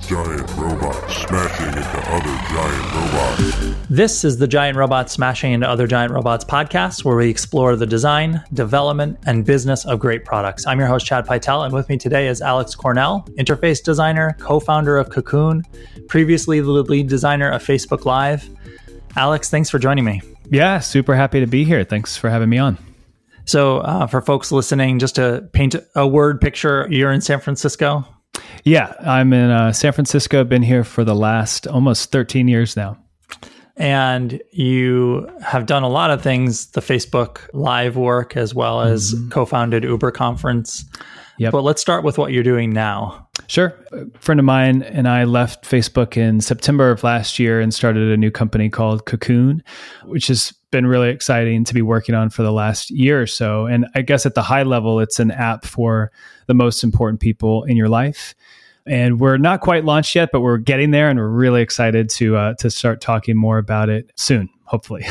Giant robots smashing into other giant robots. This is the Giant Robots Smashing into Other Giant Robots podcast, where we explore the design, development, and business of great products. I'm your host, Chad Pytel, and with me today is Alex Cornell, interface designer, co-founder of Cocoon, previously the lead designer of Facebook Live. Alex, thanks for joining me. Yeah, super happy to be here. Thanks for having me on. So for folks listening, just to paint a word picture, you're in San Francisco? Yeah, I'm in San Francisco. Been here for the last almost 13 years now. And you have done a lot of things, the Facebook Live work, as well as co-founded Uber Conference. Yep. But let's start with what you're doing now. Sure. A friend of mine and I left Facebook in September of last year and started a new company called Cocoon, which has been really exciting to be working on for the last year or so. And I guess at the high level, it's an app for the most important people in your life. And we're not quite launched yet, but we're getting there, and we're really excited to start talking more about it soon, hopefully.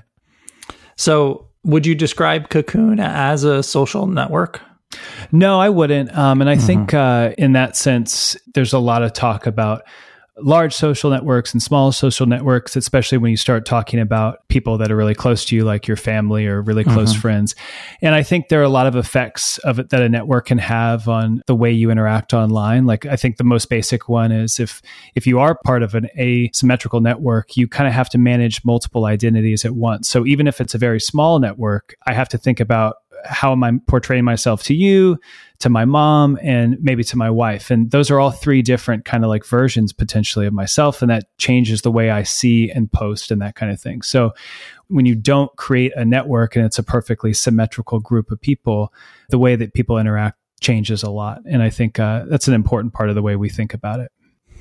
So would you describe Cocoon as a social network? No, I wouldn't. And I think in that sense, there's a lot of talk about large social networks and small social networks, especially when you start talking about people that are really close to you, like your family or really close friends. And I think there are a lot of effects of it that a network can have on the way you interact online. Like, I think the most basic one is if you are part of an asymmetrical network, you kind of have to manage multiple identities at once. So even if it's a very small network, I have to think about, how am I portraying myself to you, to my mom, and maybe to my wife? And those are all three different kind of like versions potentially of myself. And that changes the way I see and post and that kind of thing. So when you don't create a network and it's a perfectly symmetrical group of people, the way that people interact changes a lot. And I think that's an important part of the way we think about it.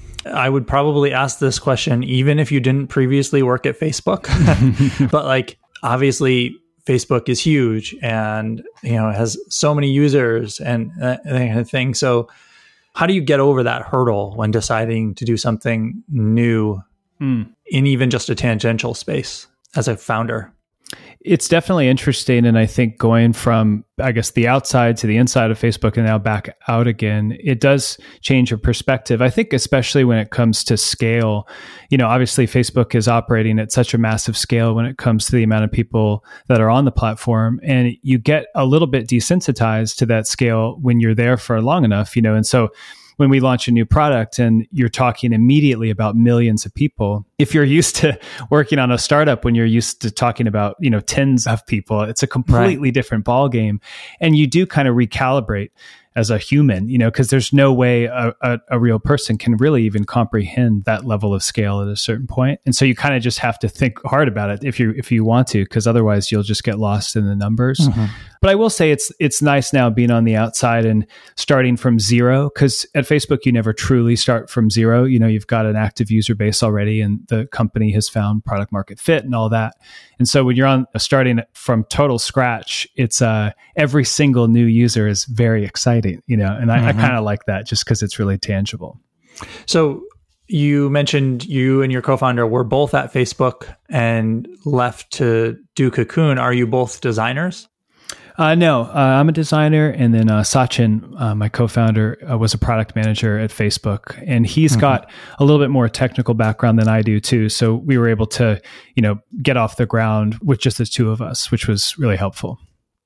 I would probably ask this question even if you didn't previously work at Facebook. But like, obviously, Facebook is huge and, it has so many users and that kind of thing. So how do you get over that hurdle when deciding to do something new in even just a tangential space as a founder? It's definitely interesting. And I think going from, the outside to the inside of Facebook and now back out again, it does change your perspective. I think especially when it comes to scale, obviously Facebook is operating at such a massive scale when it comes to the amount of people that are on the platform. And you get a little bit desensitized to that scale when you're there for long enough, and so when we launch a new product and you're talking immediately about millions of people, if you're used to working on a startup, when you're used to talking about, tens of people, it's a completely different ballgame. And you do kind of recalibrate as a human, because there's no way a real person can really even comprehend that level of scale at a certain point. And so you kind of just have to think hard about it if you want to, because otherwise you'll just get lost in the numbers. But I will say it's nice now being on the outside and starting from zero, because at Facebook, you never truly start from zero. You've got an active user base already and the company has found product market fit and all that. And so when you're starting from total scratch, it's every single new user is very exciting, and I kind of like that just because it's really tangible. So you mentioned you and your co-founder were both at Facebook and left to do Cocoon. Are you both designers? No, I'm a designer. And then Sachin, my co-founder, was a product manager at Facebook. And he's got a little bit more technical background than I do too. So we were able to, get off the ground with just the two of us, which was really helpful.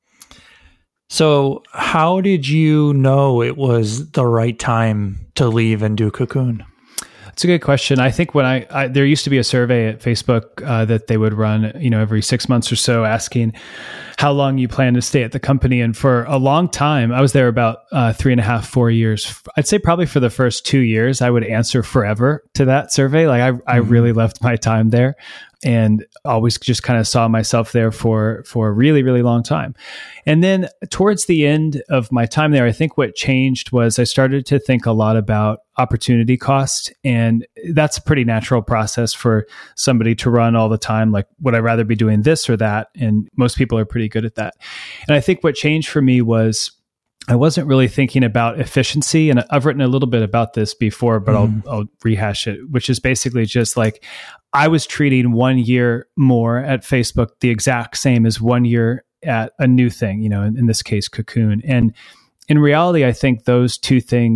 So how did you know it was the right time to leave and do Cocoon? It's a good question. I think when I there used to be a survey at Facebook that they would run, every 6 months or so, asking how long you plan to stay at the company. And for a long time, I was there about 3.5, 4 years. I'd say probably for the first 2 years, I would answer forever to that survey. Like I really loved my time there and always just kind of saw myself there for a really, really long time. And then towards the end of my time there, I think what changed was I started to think a lot about opportunity cost. And that's a pretty natural process for somebody to run all the time. Like, would I rather be doing this or that? And most people are pretty good at that. And I think what changed for me was I wasn't really thinking about efficiency. And I've written a little bit about this before, but I'll rehash it, which is basically just like, I was treating 1 year more at Facebook the exact same as 1 year at a new thing, in this case, Cocoon. And in reality, I think those two things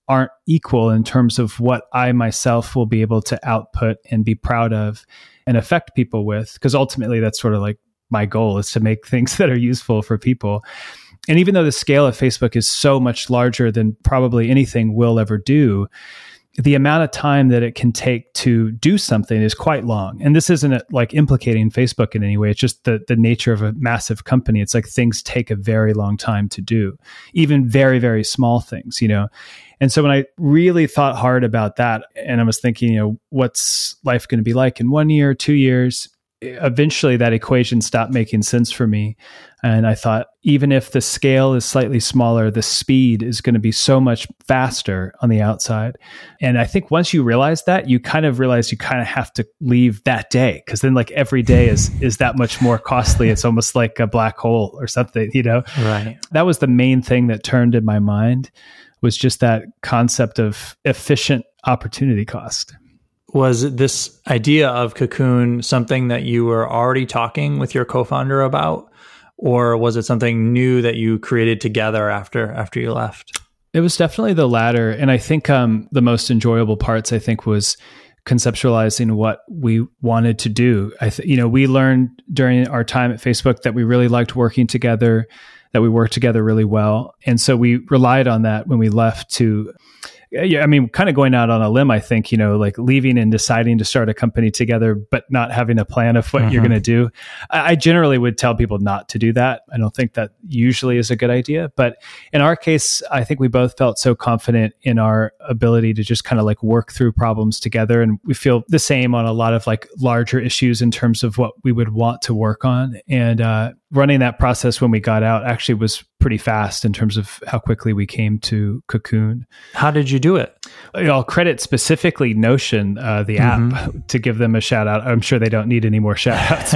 aren't equal in terms of what I myself will be able to output and be proud of and affect people with. Because ultimately, that's sort of like my goal, is to make things that are useful for people. And even though the scale of Facebook is so much larger than probably anything we'll ever do, the amount of time that it can take to do something is quite long. And this isn't like implicating Facebook in any way. It's just the nature of a massive company. It's like things take a very long time to do, even very, very small things, And so when I really thought hard about that, and I was thinking, what's life going to be like in 1 year, 2 years? Eventually that equation stopped making sense for me. And I thought, even if the scale is slightly smaller, the speed is going to be so much faster on the outside. And I think once you realize that, you kind of realize you kind of have to leave that day, because then like every day is that much more costly. It's almost like a black hole or something, Right. That was the main thing that turned in my mind, was just that concept of efficient opportunity cost. Was this idea of Cocoon something that you were already talking with your co-founder about, or was it something new that you created together after you left? It was definitely the latter. And I think the most enjoyable parts, was conceptualizing what we wanted to do. We learned during our time at Facebook that we really liked working together, that we worked together really well. And so we relied on that when we left to... Yeah, kind of going out on a limb, I think, like leaving and deciding to start a company together, but not having a plan of what you're going to do. I generally would tell people not to do that. I don't think that usually is a good idea. But in our case, I think we both felt so confident in our ability to just kind of like work through problems together. And we feel the same on a lot of like larger issues in terms of what we would want to work on. And running that process when we got out actually was pretty fast in terms of how quickly we came to Cocoon. How did you do it? I'll credit specifically Notion, the app, to give them a shout out. I'm sure they don't need any more shout outs,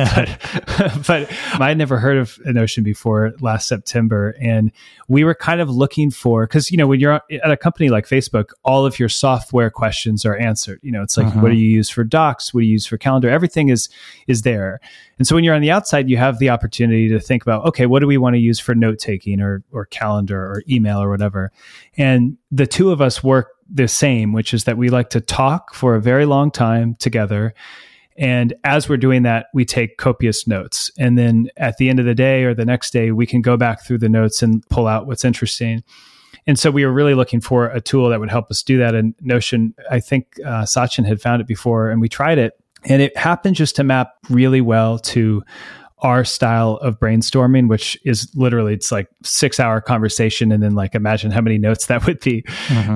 but I'd never heard of Notion before last September. And we were kind of looking for, because, when you're at a company like Facebook, all of your software questions are answered. It's like, what do you use for Docs? What do you use for Calendar? Everything is there. And so when you're on the outside, you have the opportunity to think about, okay, what do we want to use for note-taking or calendar or email or whatever? And the two of us work the same, which is that we like to talk for a very long time together. And as we're doing that, we take copious notes. And then at the end of the day or the next day, we can go back through the notes and pull out what's interesting. And so we were really looking for a tool that would help us do that. And Notion, I think Sachin had found it before, and we tried it. And it happened just to map really well to our style of brainstorming, which is literally, it's like 6-hour conversation. And then like, imagine how many notes that would be,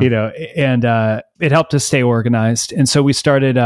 and it helped us stay organized. And so we started,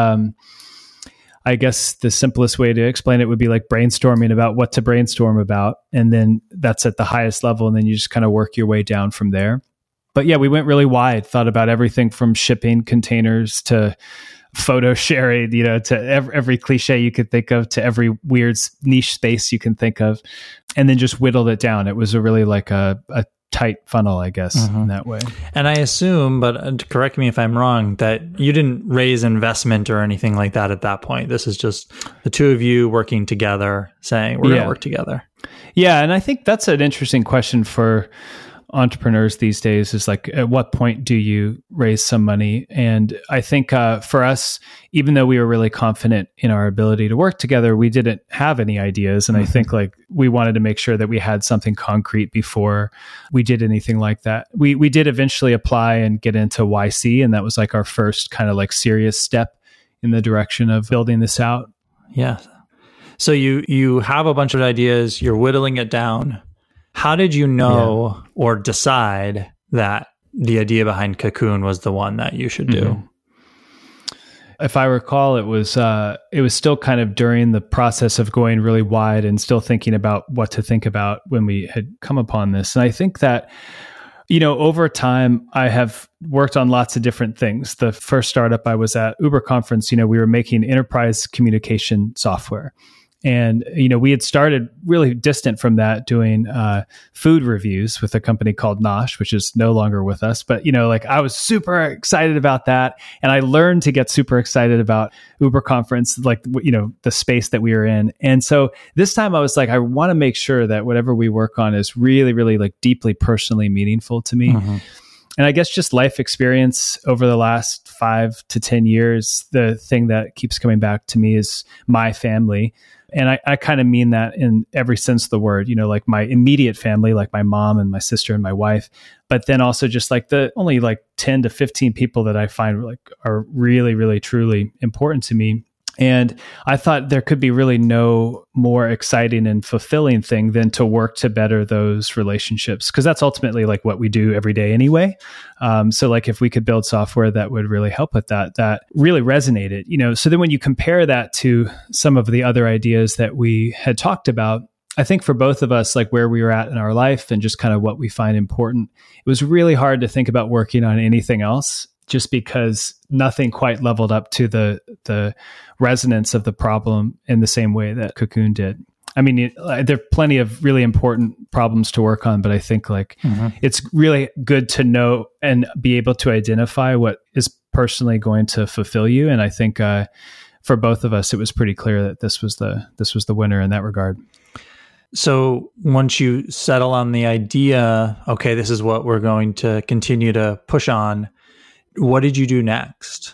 I guess the simplest way to explain it would be like brainstorming about what to brainstorm about. And then that's at the highest level. And then you just kind of work your way down from there. But yeah, we went really wide, thought about everything from shipping containers to photo sharing, to every cliche you could think of, to every weird niche space you can think of, and then just whittled it down. It was a really like a tight funnel, I guess, in that way. And I assume, but correct me if I'm wrong, that you didn't raise investment or anything like that at that point. This is just the two of you working together, saying we're going to work together. Yeah, and I think that's an interesting question for entrepreneurs these days, is like, at what point do you raise some money? And I think for us, even though we were really confident in our ability to work together, we didn't have any ideas. And I think like we wanted to make sure that we had something concrete before we did anything like that. We did eventually apply and get into YC, and that was like our first kind of like serious step in the direction of building this out. Yeah. So you have a bunch of ideas, you're whittling it down. How did you know or decide that the idea behind Cocoon was the one that you should do? If I recall, it was still kind of during the process of going really wide and still thinking about what to think about when we had come upon this. And I think that, over time, I have worked on lots of different things. The first startup I was at, Uber Conference, we were making enterprise communication software. And, we had started really distant from that, doing food reviews with a company called Nosh, which is no longer with us. But, I was super excited about that. And I learned to get super excited about Uber Conference, the space that we were in. And so this time I was like, I want to make sure that whatever we work on is really, really like deeply personally meaningful to me. And I guess just life experience over the last 5 to 10 years, the thing that keeps coming back to me is my family. And I kind of mean that in every sense of the word, like my immediate family, like my mom and my sister and my wife, but then also just like the only like 10 to 15 people that I find like are really, really, truly important to me. And I thought there could be really no more exciting and fulfilling thing than to work to better those relationships, because that's ultimately like what we do every day anyway. So like if we could build software that would really help with that, that really resonated, So then when you compare that to some of the other ideas that we had talked about, I think for both of us, like where we were at in our life and just kind of what we find important, it was really hard to think about working on anything else, just because nothing quite leveled up to the resonance of the problem in the same way that Cocoon did. I mean, there are plenty of really important problems to work on, but I think like it's really good to know and be able to identify what is personally going to fulfill you. And I think for both of us, it was pretty clear that this was the winner in that regard. So once you settle on the idea, okay, this is what we're going to continue to push on, what did you do next?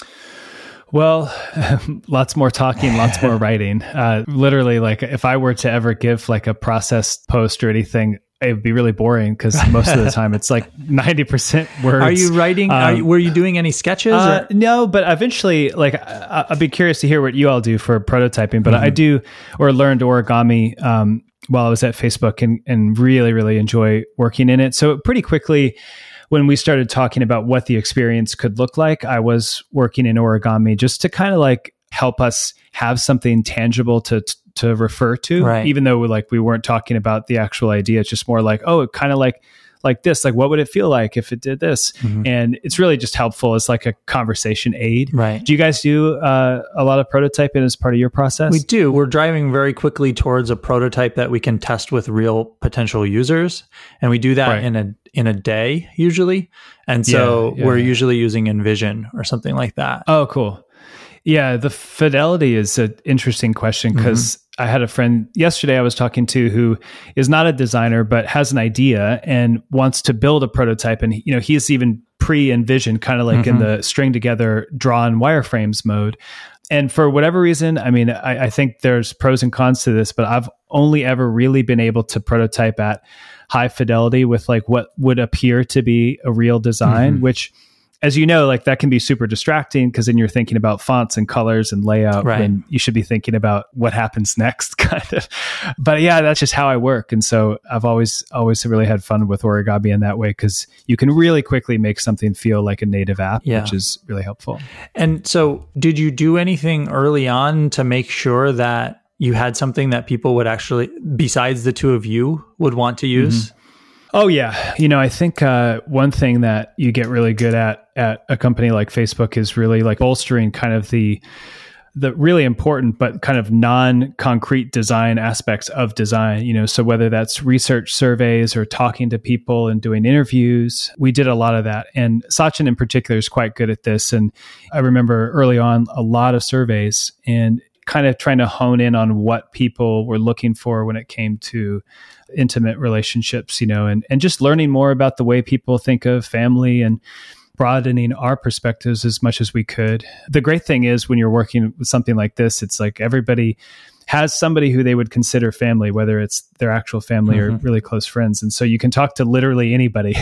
Well, lots more talking, lots more writing. Literally, like if I were to ever give like a processed post or anything, it would be really boring because most of the time it's like 90% words. Are you writing? Were you doing any sketches? No, but eventually, like I'd be curious to hear what you all do for prototyping. But I do or learned origami while I was at Facebook and really, really enjoy working in it. So pretty quickly, when we started talking about what the experience could look like, I was working in origami just to kind of like help us have something tangible to refer to, right. Even though we weren't talking about the actual idea. It's just more like, oh, kind of like this, like what would it feel like if it did this? Mm-hmm. And it's really just helpful as like a conversation aid. Right. Do you guys do a lot of prototyping as part of your process? We do. We're driving very quickly towards a prototype that we can test with real potential users. And we do that right. in a day usually. And so we're usually using InVision or something like that. Oh, cool. Yeah, the fidelity is an interesting question because I had a friend yesterday I was talking to who is not a designer, but has an idea and wants to build a prototype. And, he's even pre-InVision, kind of like in the string together drawn wireframes mode. And for whatever reason, I mean, I think there's pros and cons to this, but I've only ever really been able to prototype at high fidelity with like what would appear to be a real design, which, as you know, like that can be super distracting because then you're thinking about fonts and colors and layout right. when you should be thinking about what happens next kind of. But yeah, that's just how I work. And so I've always really had fun with origami in that way because you can really quickly make something feel like a native app, which is really helpful. And so did you do anything early on to make sure that you had something that people would actually, besides the two of you, would want to use? Oh, yeah. I think one thing that you get really good at a company like Facebook is really like bolstering kind of the really important but kind of non-concrete design aspects of design, so whether that's research surveys or talking to people and doing interviews, we did a lot of that. And Sachin in particular is quite good at this. And I remember early on a lot of surveys and kind of trying to hone in on what people were looking for when it came to intimate relationships, and just learning more about the way people think of family and broadening our perspectives as much as we could. The great thing is when you're working with something like this, it's like everybody has somebody who they would consider family, whether it's their actual family or really close friends. And so you can talk to literally anybody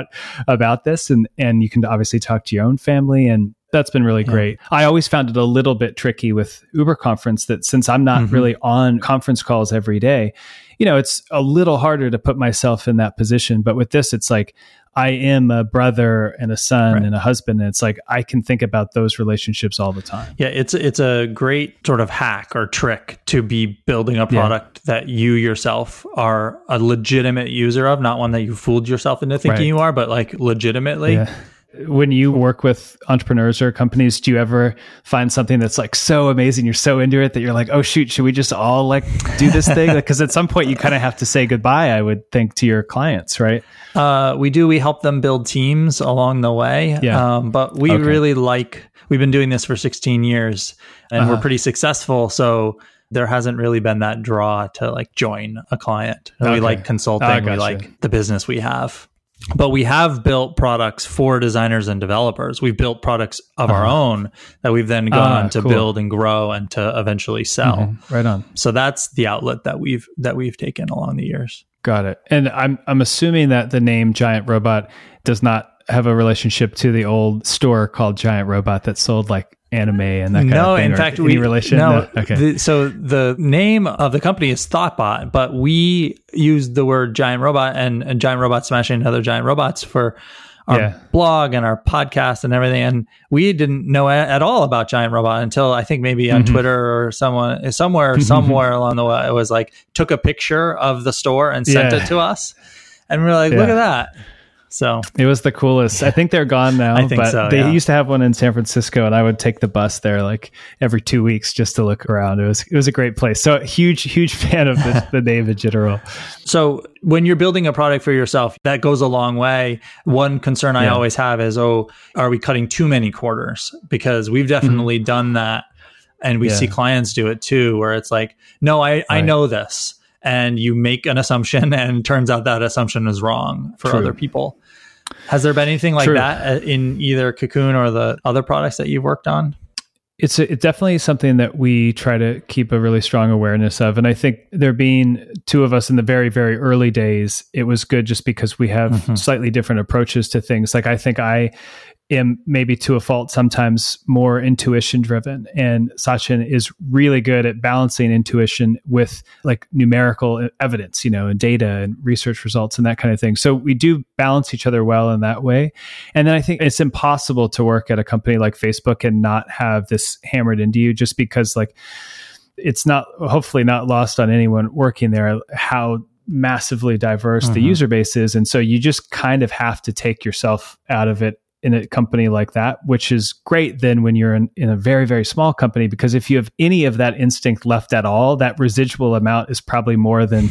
about this and you can obviously talk to your own family, and that's been really great. I always found it a little bit tricky with Uber Conference that since I'm not really on conference calls every day, it's a little harder to put myself in that position. But with this, it's like I am a brother and a son and a husband. And it's like I can think about those relationships all the time. Yeah, it's a great sort of hack or trick to be building a product that you yourself are a legitimate user of, not one that you fooled yourself into thinking you are, but like legitimately. Yeah. When you work with entrepreneurs or companies, do you ever find something that's like so amazing, you're so into it that you're like, oh shoot, should we just all like do this thing? Because at some point you kind of have to say goodbye, I would think, to your clients, right? We do. We help them build teams along the way. Yeah. But we really we've been doing this for 16 years and we're pretty successful. So there hasn't really been that draw to like join a client. We like consulting. We like the business we have. But we have built products for designers and developers. We've built products of our own that we've then gone on to build and grow and to eventually sell. Right on. So that's the outlet that we've taken along the years. Got it. And I'm assuming that the name Giant Robot does not have a relationship to the old store called Giant Robot that sold like anime and that kind of thing. In fact, any relation? No. Okay. So the name of the company is Thoughtbot, but we used the word Giant Robot and Giant Robot Smashing Other Giant Robots for our blog and our podcast and everything. And we didn't know at all about Giant Robot until I think maybe on Twitter or somewhere along the way, it was like, took a picture of the store and sent it to us. And we were like, look at that. So it was the coolest. I think they're gone now. I think but so, they used to have one in San Francisco, and I would take the bus there like every 2 weeks just to look around. It was a great place. So huge fan of the name in general. So when you're building a product for yourself, that goes a long way. One concern I always have is, are we cutting too many corners? Because we've definitely done that, and we see clients do it too, where it's like, no, I know this. And you make an assumption, and it turns out that assumption is wrong for other people. Has there been anything like that in either Cocoon or the other products that you've worked on? It's definitely something that we try to keep a really strong awareness of. And I think there being two of us in the very, very early days, it was good just because we have slightly different approaches to things. Like I think I am maybe to a fault sometimes more intuition driven, and Sachin is really good at balancing intuition with like numerical evidence, and data and research results and that kind of thing. So we do balance each other well in that way. And then I think it's impossible to work at a company like Facebook and not have this hammered into you, just because like it's not, hopefully not lost on anyone working there, how massively diverse the user base is. And so you just kind of have to take yourself out of it in a company like that, which is great then when you're in a very, very small company, because if you have any of that instinct left at all, that residual amount is probably more than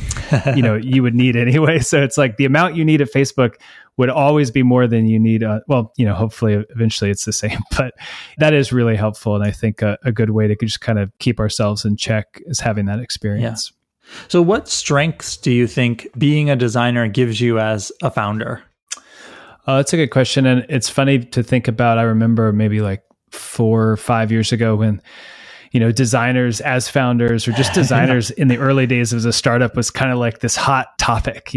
you would need anyway. So it's like the amount you need at Facebook would always be more than you need. Hopefully eventually it's the same, but that is really helpful. And I think a good way to just kind of keep ourselves in check is having that experience. Yeah. So what strengths do you think being a designer gives you as a founder? That's a good question. And it's funny to think about. I remember maybe like 4 or 5 years ago when, designers as founders or just designers in the early days of a startup was kind of like this hot topic.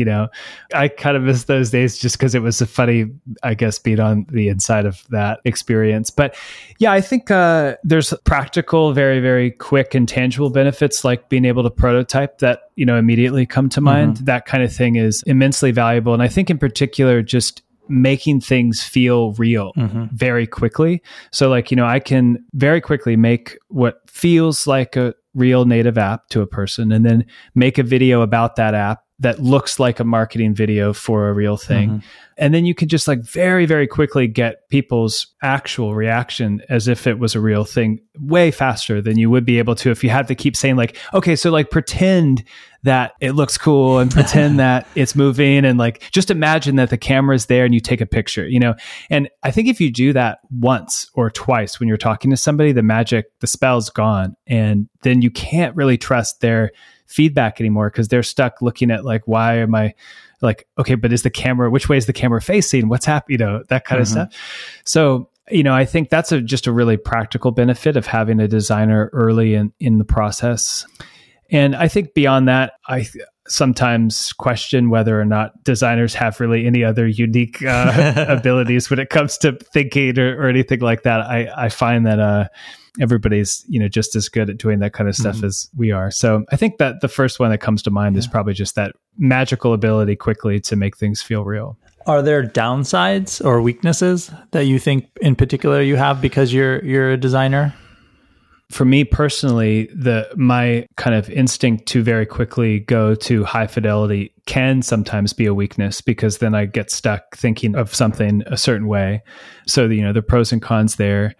I kind of miss those days just because it was a funny, I guess, being on the inside of that experience. But yeah, I think there's practical, very, very quick and tangible benefits like being able to prototype that, immediately come to mind. That kind of thing is immensely valuable. And I think in particular, just making things feel real very quickly. So like, I can very quickly make what feels like a real native app to a person and then make a video about that app that looks like a marketing video for a real thing. And then you can just like very, very quickly get people's actual reaction as if it was a real thing way faster than you would be able to if you had to keep saying like, okay, so like pretend that it looks cool and pretend that it's moving and like just imagine that the camera's there and you take a picture, And I think if you do that once or twice when you're talking to somebody, the spell's gone. And then you can't really trust their feedback anymore because they're stuck looking at like, why am I like, okay, but which way is the camera facing? What's happening? That kind of stuff. So, I think that's just a really practical benefit of having a designer early in the process. And I think beyond that, I sometimes question whether or not designers have really any other unique abilities when it comes to thinking or anything like that. I find that everybody's just as good at doing that kind of stuff as we are. So I think that the first one that comes to mind is probably just that magical ability quickly to make things feel real. Are there downsides or weaknesses that you think in particular you have because you're a designer? For me personally, my kind of instinct to very quickly go to high fidelity can sometimes be a weakness because then I get stuck thinking of something a certain way. So, the pros and cons there.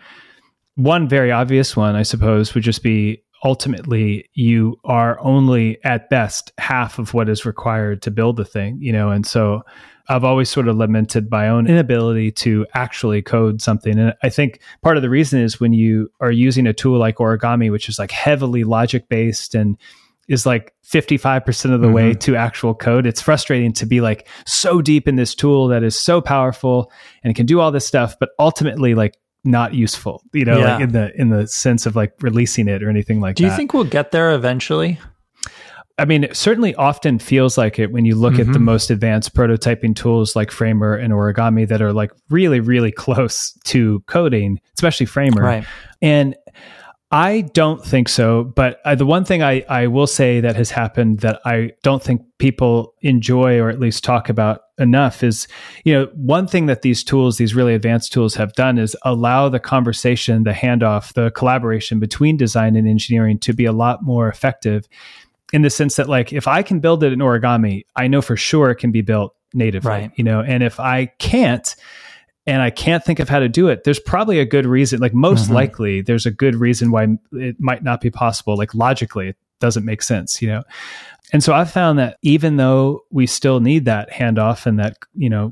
One very obvious one, I suppose, would just be ultimately you are only at best half of what is required to build the thing, and so I've always sort of lamented my own inability to actually code something. And I think part of the reason is when you are using a tool like Origami, which is like heavily logic based and is like 55% of the way to actual code. It's frustrating to be like so deep in this tool that is so powerful and it can do all this stuff, but ultimately like not useful, like in the sense of like releasing it or anything like that. Do you think we'll get there eventually? I mean, it certainly often feels like it when you look at the most advanced prototyping tools like Framer and Origami that are like really, really close to coding, especially Framer. Right. And I don't think so. But the one thing I will say that has happened that I don't think people enjoy or at least talk about enough is, one thing that these tools, these really advanced tools have done is allow the conversation, the handoff, the collaboration between design and engineering to be a lot more effective. In the sense that like, if I can build it in Origami, I know for sure it can be built natively, right. And if I can't, and I can't think of how to do it, there's probably a good reason, like most likely there's a good reason why it might not be possible. Like logically, it doesn't make sense, And so I've found that even though we still need that handoff and that,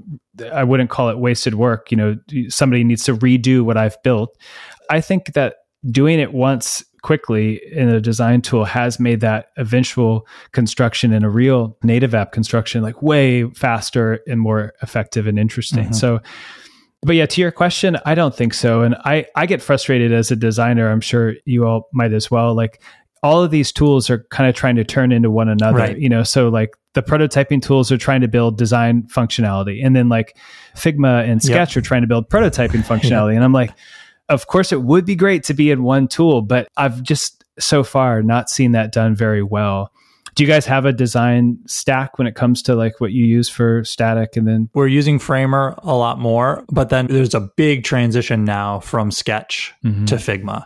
I wouldn't call it wasted work, somebody needs to redo what I've built. I think that doing it once quickly in a design tool has made that eventual construction in a real native app construction like way faster and more effective and interesting. So, but yeah, to your question, I don't think so. And I get frustrated as a designer. I'm sure you all might as well. Like all of these tools are kind of trying to turn into one another, right. So like the prototyping tools are trying to build design functionality. And then like Figma and Sketch are trying to build prototyping functionality. And I'm like, of course, it would be great to be in one tool, but I've just so far not seen that done very well. Do you guys have a design stack when it comes to like what you use for static? And then we're using Framer a lot more, but then there's a big transition now from Sketch to Figma.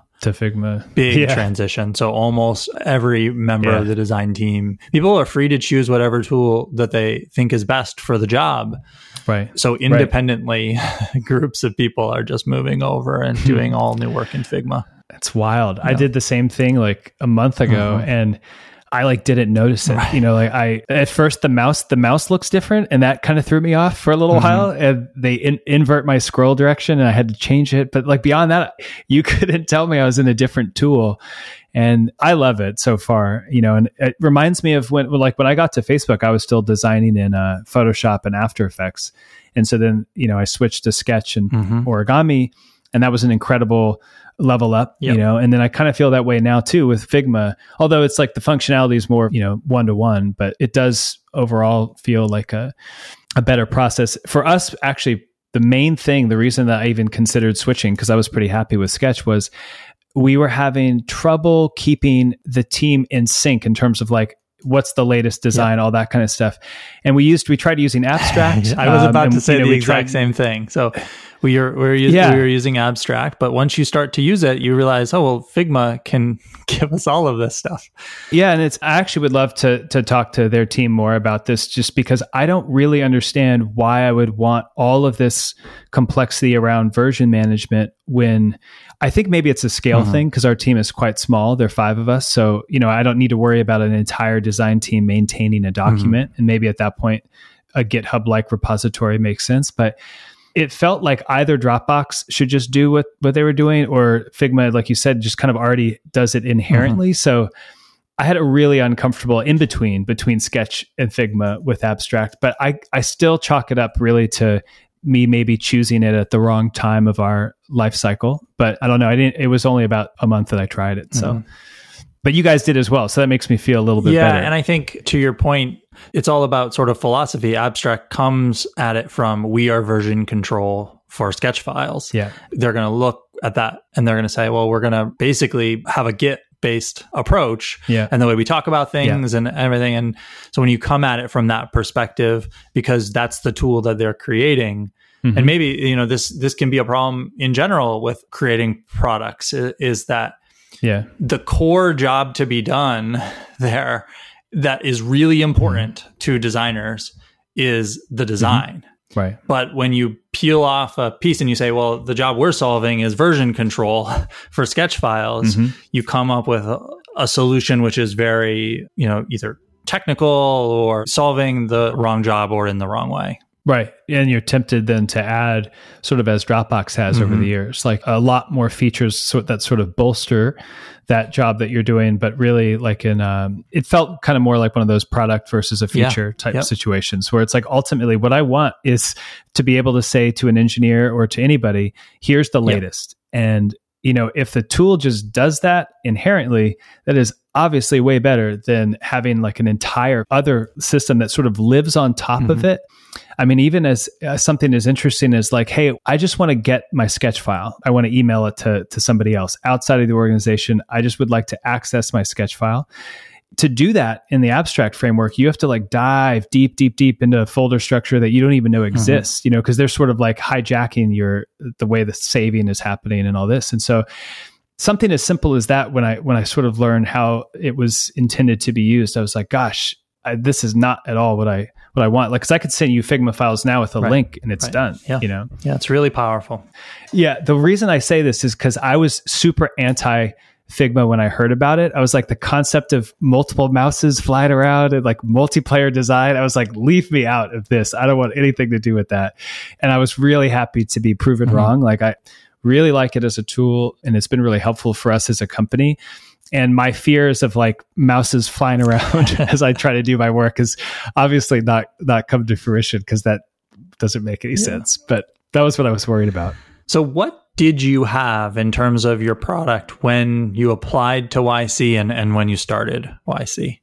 Big transition. So almost every member of the design team, people are free to choose whatever tool that they think is best for the job. Right. So independently, groups of people are just moving over and doing all new work in Figma. It's wild. Yeah. I did the same thing like a month ago and I like didn't notice it. Right. Like at first the mouse looks different and that kind of threw me off for a little while, and they invert my scroll direction and I had to change it. But like beyond that, you couldn't tell me I was in a different tool. And I love it so far, and it reminds me of when I got to Facebook, I was still designing in Photoshop and After Effects. And so then, I switched to Sketch and Origami, and that was an incredible level up, and then I kind of feel that way now too with Figma, although it's like the functionality is more, one-to-one, but it does overall feel like a better process for us. Actually, the main thing, the reason that I even considered switching, because I was pretty happy with Sketch, was we were having trouble keeping the team in sync in terms of like, what's the latest design, all that kind of stuff. And we tried using Abstract. I was about to say the exact same thing. So we were using Abstract, but once you start to use it, you realize, Figma can give us all of this stuff. Yeah. And I actually would love to talk to their team more about this, just because I don't really understand why I would want all of this complexity around version management when I think maybe it's a scale thing, because our team is quite small. There are 5 of us. So, I don't need to worry about an entire design team maintaining a document. And maybe at that point, a GitHub-like repository makes sense. But it felt like either Dropbox should just do what they were doing, or Figma, like you said, just kind of already does it inherently. So I had a really uncomfortable between Sketch and Figma with Abstract. But I still chalk it up really to me maybe choosing it at the wrong time of our life cycle. But I don't know. It was only about a month that I tried it. So, but you guys did as well. So that makes me feel a little bit better. And I think to your point, it's all about sort of philosophy. Abstract comes at it from, we are version control for sketch files. Yeah. They're going to look at that and they're going to say, well, we're going to basically have a Git based approach and the way we talk about things and everything. And so when you come at it from that perspective, because that's the tool that they're creating, and maybe, this can be a problem in general with creating products, is that the core job to be done there that is really important to designers is the design. Right. But when you peel off a piece and you say, well, the job we're solving is version control for sketch files, you come up with a solution which is very, either technical or solving the wrong job or in the wrong way. Right. And you're tempted then to add, sort of as Dropbox has over the years, like a lot more features that sort of bolster that job that you're doing. But really, like it felt kind of more like one of those product versus a feature type situations where it's like, ultimately what I want is to be able to say to an engineer or to anybody, here's the latest. And, if the tool just does that inherently, that is obviously way better than having like an entire other system that sort of lives on top of it. I mean, even as something as interesting as like, hey, I just want to get my sketch file. I want to email it to somebody else outside of the organization. I just would like to access my sketch file. To do that in the abstract framework, you have to like dive deep into a folder structure that you don't even know exists, because they're sort of like hijacking the way the saving is happening and all this. And so something as simple as that, when I sort of learned how it was intended to be used, I was like, gosh, this is not at all what I want. Like, cause I could send you Figma files now with a link and it's done, Yeah, it's really powerful. Yeah. The reason I say this is because I was super anti Figma when I heard about it. I was like, the concept of multiple mouses flying around and like multiplayer design, I was like, leave me out of this. I don't want anything to do with that. And I was really happy to be proven wrong. Like, I really like it as a tool, and it's been really helpful for us as a company. And my fears of like mouses flying around as I try to do my work is obviously not come to fruition, because that doesn't make any sense. But that was what I was worried about. So what did you have in terms of your product when you applied to YC and when you started YC?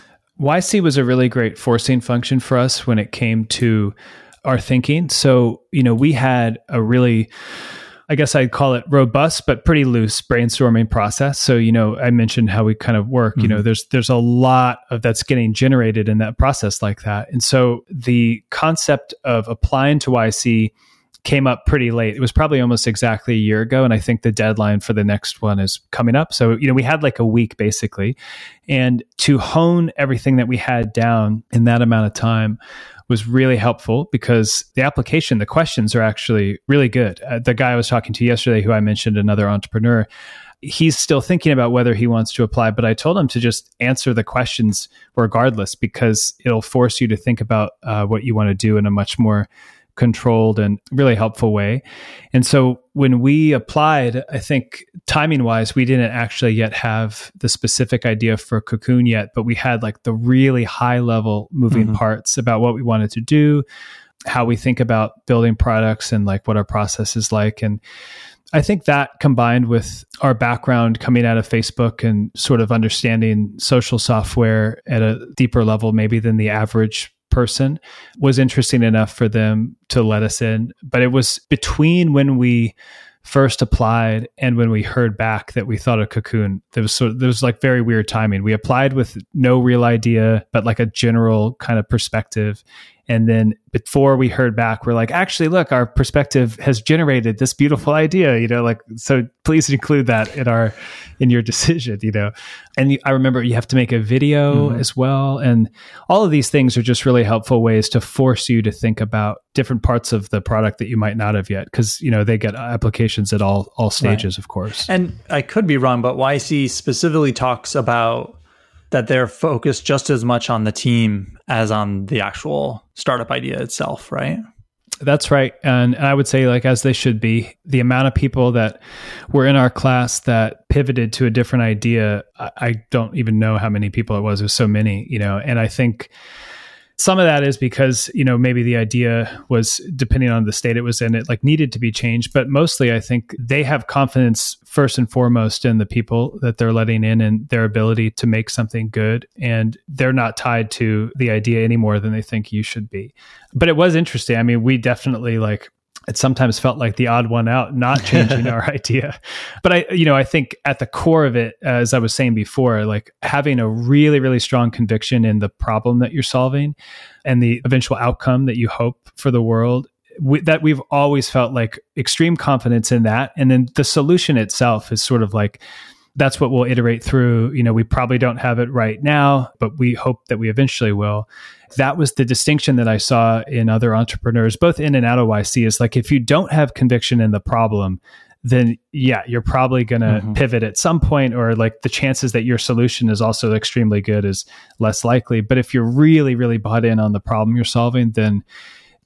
YC was a really great forcing function for us when it came to our thinking. So, we had a really, I guess I'd call it robust, but pretty loose brainstorming process. So, I mentioned how we kind of work, there's a lot of that's getting generated in that process like that. And so the concept of applying to YC came up pretty late. It was probably almost exactly a year ago. And I think the deadline for the next one is coming up. So, we had like a week basically. And to hone everything that we had down in that amount of time was really helpful, because the application, the questions are actually really good. The guy I was talking to yesterday, who I mentioned, another entrepreneur, he's still thinking about whether he wants to apply, but I told him to just answer the questions regardless, because it'll force you to think about what you want to do in a much more controlled and really helpful way. And so when we applied, I think timing wise, we didn't actually yet have the specific idea for Cocoon yet, but we had like the really high level moving parts about what we wanted to do, how we think about building products, and like what our process is like. And I think that, combined with our background coming out of Facebook and sort of understanding social software at a deeper level maybe than the average person, was interesting enough for them to let us in. But it was between when we first applied and when we heard back that we thought of Cocoon. There was like very weird timing. We applied with no real idea, but like a general kind of perspective. And then before we heard back, we're like, actually, look, our perspective has generated this beautiful idea, so please include that in your decision, And I remember you have to make a video as well. And all of these things are just really helpful ways to force you to think about different parts of the product that you might not have yet. Because, they get applications at all stages, of course. And I could be wrong, but YC specifically talks about that they're focused just as much on the team as on the actual startup idea itself, right? That's right. And I would say, like, as they should be, the amount of people that were in our class that pivoted to a different idea, I don't even know how many people it was. It was so many, and I think some of that is because, maybe the idea was, depending on the state it was in, it like needed to be changed. But mostly I think they have confidence first and foremost in the people that they're letting in and their ability to make something good. And they're not tied to the idea any more than they think you should be. But it was interesting. I mean, we definitely it sometimes felt like the odd one out, not changing our idea. But I think at the core of it, as I was saying before, like having a really, really strong conviction in the problem that you're solving and the eventual outcome that you hope for the world, that we've always felt like extreme confidence in that. And then the solution itself is sort of like, that's what we'll iterate through. We probably don't have it right now, but we hope that we eventually will. That was the distinction that I saw in other entrepreneurs, both in and out of YC, is like, if you don't have conviction in the problem, then you're probably going to pivot at some point, or like the chances that your solution is also extremely good is less likely. But if you're really, really bought in on the problem you're solving, then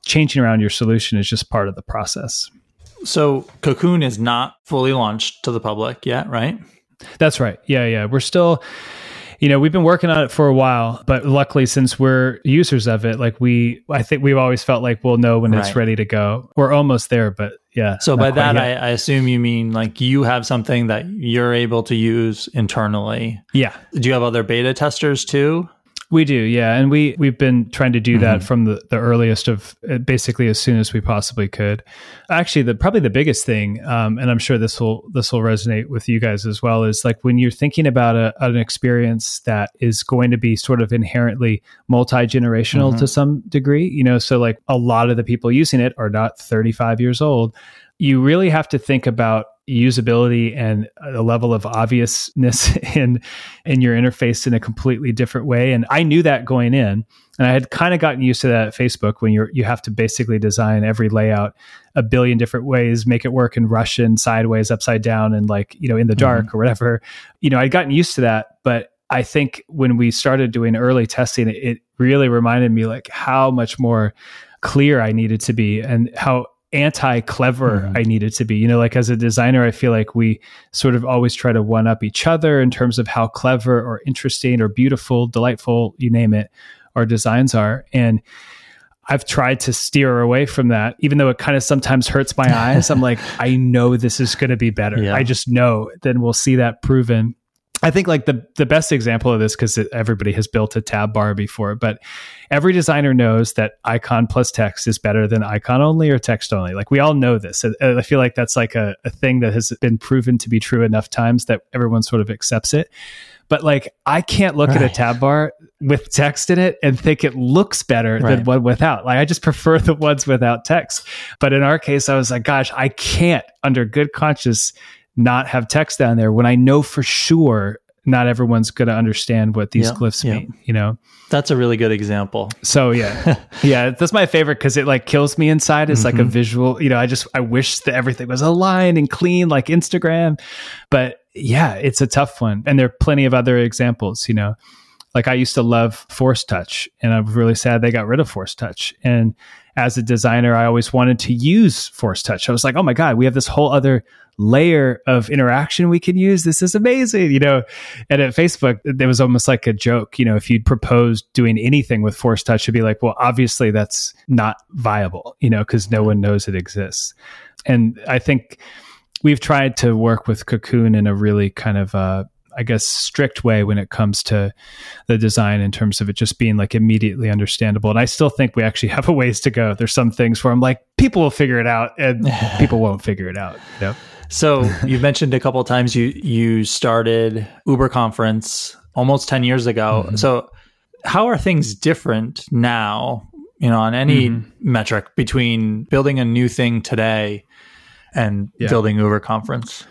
changing around your solution is just part of the process. So Cocoon is not fully launched to the public yet, right? That's right. Yeah. We're still, we've been working on it for a while, but luckily since we're users of it, like I think we've always felt like we'll know when it's ready to go. We're almost there, but yeah. So by that, I assume you mean like you have something that you're able to use internally. Yeah. Do you have other beta testers too? We do, yeah. And we've been trying to do that from the earliest of basically as soon as we possibly could. Actually, probably the biggest thing, and I'm sure this will resonate with you guys as well, is like when you're thinking about an experience that is going to be sort of inherently multi-generational to some degree, so like a lot of the people using it are not 35 years old. You really have to think about usability and a level of obviousness in your interface in a completely different way. And I knew that going in, and I had kind of gotten used to that at Facebook when you have to basically design every layout a billion different ways, make it work in Russian, sideways, upside down, and like, in the dark or whatever. I'd gotten used to that, but I think when we started doing early testing, it really reminded me like how much more clear I needed to be and how anti-clever I needed to be. Like as a designer, I feel like we sort of always try to one up each other in terms of how clever or interesting or beautiful, delightful, you name it, our designs are. And I've tried to steer away from that, even though it kind of sometimes hurts my eyes. I'm like, I know this is going to be better. Yeah. I just know. Then we'll see that proven. I think like the best example of this, because everybody has built a tab bar before, but every designer knows that icon plus text is better than icon only or text only. Like we all know this. And I feel like that's like a thing that has been proven to be true enough times that everyone sort of accepts it. But like, I can't look at a tab bar with text in it and think it looks better than one without. Like I just prefer the ones without text. But in our case, I was like, gosh, I can't under good conscience not have text down there when I know for sure not everyone's going to understand what these glyphs mean, That's a really good example. So yeah, that's my favorite because it like kills me inside. It's like a visual, I wish that everything was aligned and clean like Instagram, but yeah, it's a tough one. And there are plenty of other examples, like I used to love Force Touch and I'm really sad they got rid of Force Touch. And as a designer, I always wanted to use Force Touch. I was like, oh my God, we have this whole other layer of interaction we can use. This is amazing, And at Facebook, there was almost like a joke, if you'd proposed doing anything with Force Touch, it'd be like, well, obviously that's not viable, because no one knows it exists. And I think we've tried to work with Cocoon in a really kind of strict way when it comes to the design in terms of it just being like immediately understandable. And I still think we actually have a ways to go. There's some things where I'm like, people will figure it out and people won't figure it out. So you've mentioned a couple of times you started Uber Conference almost 10 years ago. So how are things different now, on any metric between building a new thing today and building Uber Conference?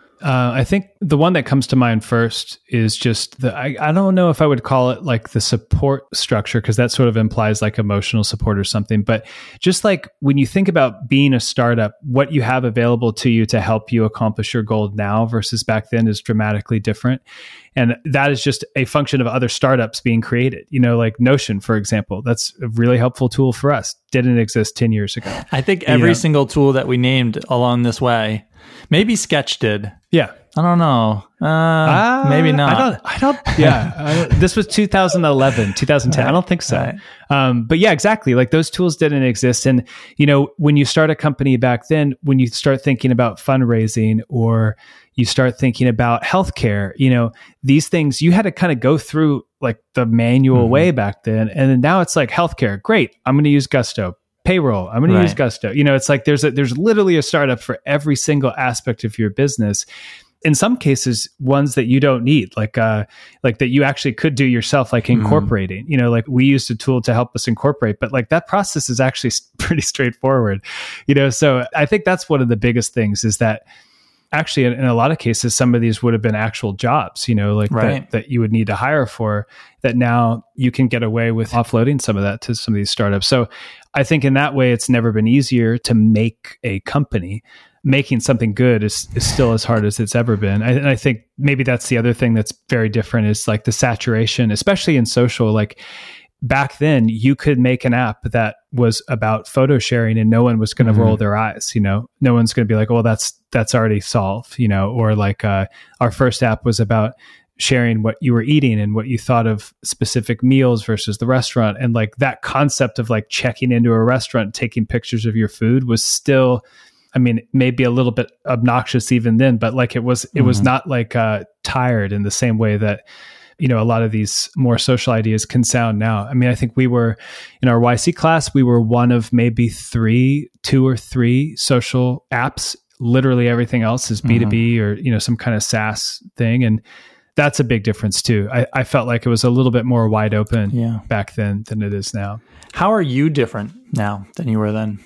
I think the one that comes to mind first is just I don't know if I would call it like the support structure, because that sort of implies like emotional support or something. But just like when you think about being a startup, what you have available to you to help you accomplish your goal now versus back then is dramatically different. And that is just a function of other startups being created, like Notion, for example. That's a really helpful tool for us. Didn't exist 10 years ago. I think every single tool that we named along this way, maybe Sketch did. Yeah. I don't know. Maybe not. I don't. This was 2011, 2010. I don't think so. Right. But yeah, exactly. Like those tools didn't exist. And, when you start a company back then, when you start thinking about fundraising or you start thinking about healthcare, these things you had to kind of go through like the manual way back then. And then now it's like healthcare. Great. I'm going to use Gusto. Payroll. I'm going to use Gusto. It's like there's literally a startup for every single aspect of your business. In some cases, ones that you don't need, like that you actually could do yourself, like incorporating. Like we used a tool to help us incorporate, but like that process is actually pretty straightforward. So I think that's one of the biggest things is that actually in a lot of cases, some of these would have been actual jobs, that you would need to hire for, that now you can get away with offloading some of that to some of these startups. So I think in that way, it's never been easier to make a company. Making something good is still as hard as it's ever been. And I think maybe that's the other thing that's very different is like the saturation, especially in social. Like back then you could make an app that was about photo sharing and no one was going to roll their eyes. No one's going to be like, oh, that's already solved, or like our first app was about sharing what you were eating and what you thought of specific meals versus the restaurant. And like that concept of like checking into a restaurant, taking pictures of your food was still, I mean, maybe a little bit obnoxious even then, but like it was not like tired in the same way that, a lot of these more social ideas can sound now. I mean, I think we were in our YC class, we were one of maybe 2 or 3 social apps. Literally everything else is B2B or, some kind of SaaS thing. And that's a big difference too. I felt like it was a little bit more wide open back then than it is now. How are you different now than you were then?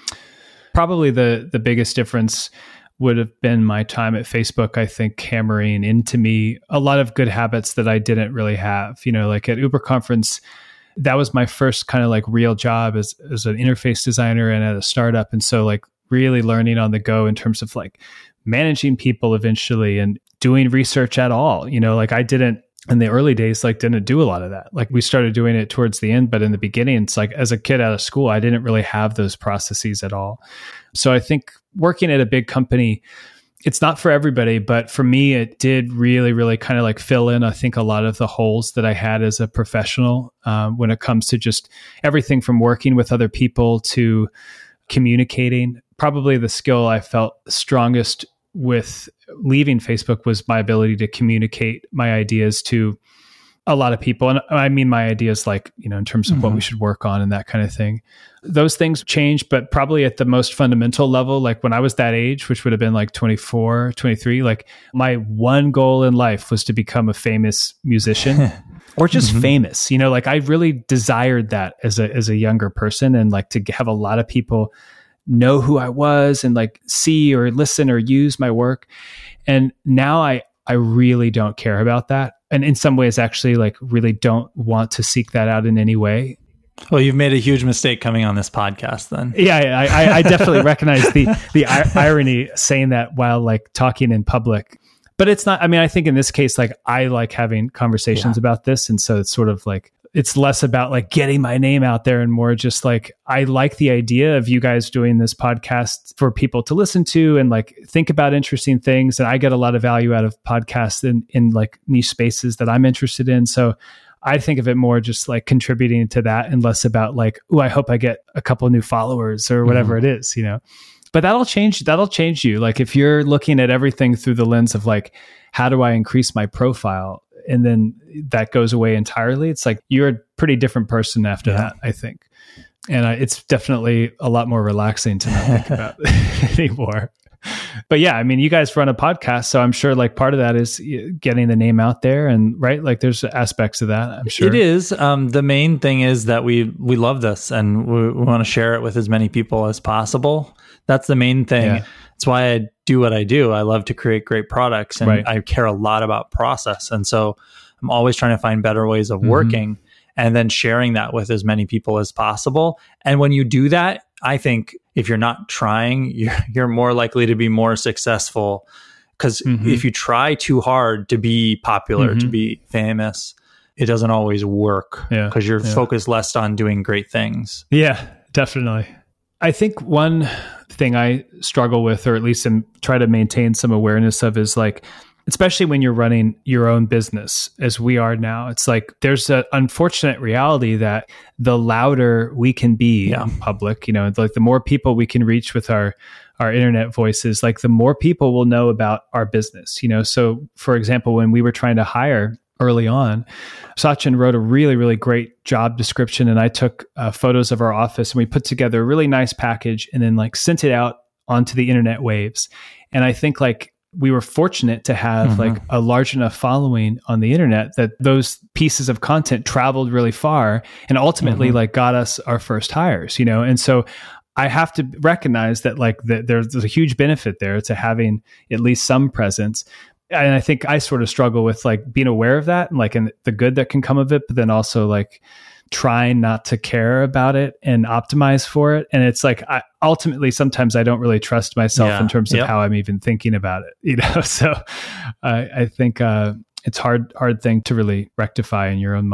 Probably the biggest difference would have been my time at Facebook, I think, hammering into me a lot of good habits that I didn't really have. Like at Uber Conference, that was my first kind of like real job as an interface designer and at a startup. And so like really learning on the go in terms of like managing people eventually and doing research at all. Like I didn't in the early days, like didn't do a lot of that. Like we started doing it towards the end, but in the beginning, it's like as a kid out of school, I didn't really have those processes at all. So I think working at a big company, it's not for everybody, but for me, it did really, really kind of like fill in, I think, a lot of the holes that I had as a professional when it comes to just everything from working with other people to communicating. Probably the skill I felt strongest with leaving Facebook was my ability to communicate my ideas to a lot of people. And I mean, my ideas like, in terms of what we should work on and that kind of thing. Those things changed, but probably at the most fundamental level, like when I was that age, which would have been like 24, 23, like my one goal in life was to become a famous musician or just famous, like I really desired that as a younger person and like to have a lot of people know who I was and like see or listen or use my work. And now I really don't care about that. And in some ways, actually, like really don't want to seek that out in any way. Well, you've made a huge mistake coming on this podcast then. Yeah, I definitely recognize the irony saying that while like talking in public. But it's not, I mean, I think in this case, like I like having conversations about this. And so it's sort of like, it's less about like getting my name out there and more just like, I like the idea of you guys doing this podcast for people to listen to and like think about interesting things. And I get a lot of value out of podcasts in like niche spaces that I'm interested in. So I think of it more just like contributing to that and less about like, oh, I hope I get a couple of new followers or whatever it is, But that'll change you. Like if you're looking at everything through the lens of like, how do I increase my profile? And then that goes away entirely. It's like you're a pretty different person after that, I think. And it's definitely a lot more relaxing to not think about anymore. But yeah, I mean, you guys run a podcast, so I'm sure like part of that is getting the name out there, and right, like there's aspects of that. I'm sure it is. The main thing is that we love this, and we want to share it with as many people as possible. That's the main thing. Yeah. That's why I do what I do. I love to create great products, and I care a lot about process, and so I'm always trying to find better ways of working, and then sharing that with as many people as possible. And when you do that, I think if you're not trying, you're more likely to be more successful. Because if you try too hard to be popular, to be famous, it doesn't always work because you're focused less on doing great things. Yeah, definitely. I think one thing I struggle with, or at least try to maintain some awareness of, is like, especially when you're running your own business as we are now, it's like there's an unfortunate reality that the louder we can be in public, like the more people we can reach with our internet voices, like the more people will know about our business, So for example, when we were trying to hire early on, Sachin wrote a really, really great job description, and I took photos of our office and we put together a really nice package and then like sent it out onto the internet waves. And I think like we were fortunate to have like a large enough following on the internet that those pieces of content traveled really far and ultimately like got us our first hires, And so I have to recognize that like there's a huge benefit there to having at least some presence. And I think I sort of struggle with like being aware of that and like the good that can come of it, but then also like trying not to care about it and optimize for it. And it's like, ultimately, sometimes I don't really trust myself in terms of how I'm even thinking about it, So I think it's hard thing to really rectify in your own mind.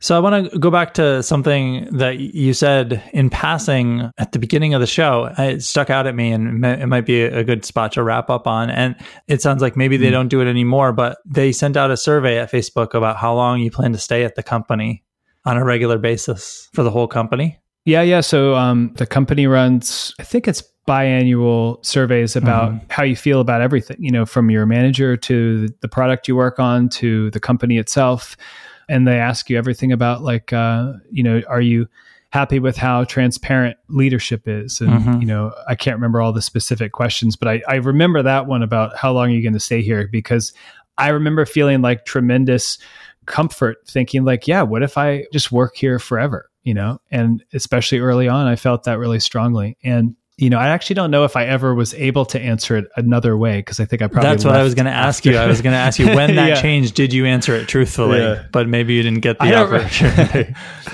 So I want to go back to something that you said in passing at the beginning of the show. It stuck out at me, and it might be a good spot to wrap up on. And it sounds like maybe they don't do it anymore, but they sent out a survey at Facebook about how long you plan to stay at the company on a regular basis for the whole company. Yeah. So the company runs, I think it's biannual surveys about how you feel about everything, from your manager to the product you work on to the company itself. And they ask you everything about are you happy with how transparent leadership is? And, I can't remember all the specific questions, but I remember that one about how long are you going to stay here? Because I remember feeling like tremendous comfort thinking what if I just work here forever, and especially early on, I felt that really strongly. And I actually don't know if I ever was able to answer it another way, because I think I probably That's what I was going to ask you. I was going to ask you when that changed, did you answer it truthfully? Yeah. But maybe you didn't get the opportunity.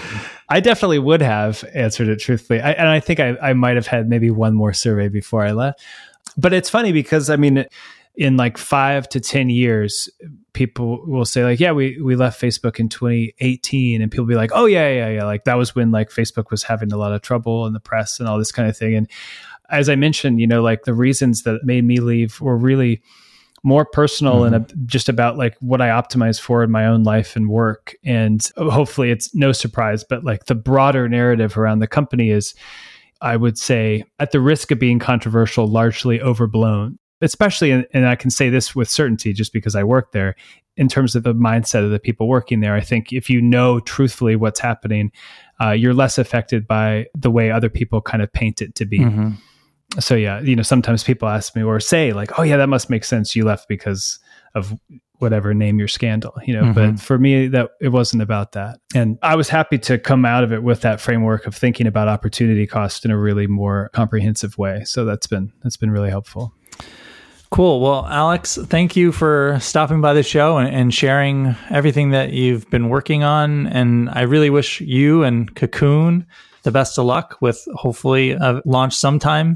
I definitely would have answered it truthfully. And I think I might have had maybe one more survey before I left. But it's funny because, in 5 to 10 years, people will say we left Facebook in 2018, and people be like, oh yeah. Like that was when Facebook was having a lot of trouble in the press and all this kind of thing. And as I mentioned, the reasons that made me leave were really more personal and just about what I optimize for in my own life and work. And hopefully it's no surprise, but the broader narrative around the company is, I would say, at the risk of being controversial, largely overblown. Especially, and I can say this with certainty just because I work there, in terms of the mindset of the people working there. I think if you know truthfully what's happening, you're less affected by the way other people kind of paint it to be. So sometimes people ask me or say oh yeah, that must make sense. You left because of whatever, name your scandal, but for me, that it wasn't about that. And I was happy to come out of it with that framework of thinking about opportunity cost in a really more comprehensive way. So that's been really helpful. Cool. Well, Alex, thank you for stopping by the show and sharing everything that you've been working on. And I really wish you and Cocoon the best of luck with hopefully a launch sometime.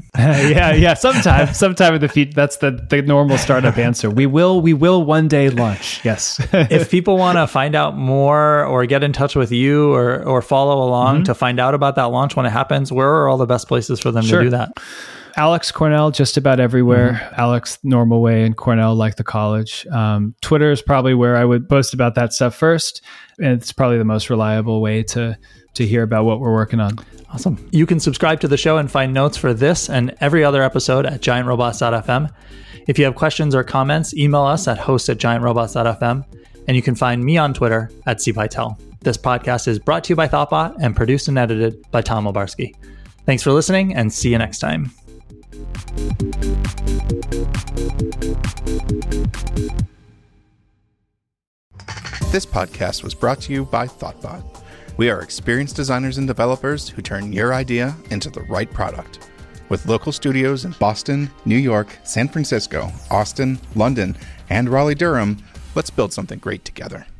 Sometime in the future. That's the normal startup answer. We will one day launch. Yes. If people want to find out more or get in touch with you or follow along to find out about that launch when it happens, where are all the best places for them to do that? Alex Cornell, just about everywhere. Alex, normal way, and Cornell, like the college. Twitter is probably where I would post about that stuff first. And it's probably the most reliable way to hear about what we're working on. Awesome. You can subscribe to the show and find notes for this and every other episode at giantrobots.fm. If you have questions or comments, email us at host@giantrobots.fm. And you can find me on Twitter at cpytel. This podcast is brought to you by Thoughtbot and produced and edited by Tom Obarski. Thanks for listening, and see you next time. This podcast was brought to you by Thoughtbot. We are experienced designers and developers who turn your idea into the right product. With local studios in Boston, New York, San Francisco, Austin, London, and Raleigh-Durham, let's build something great together.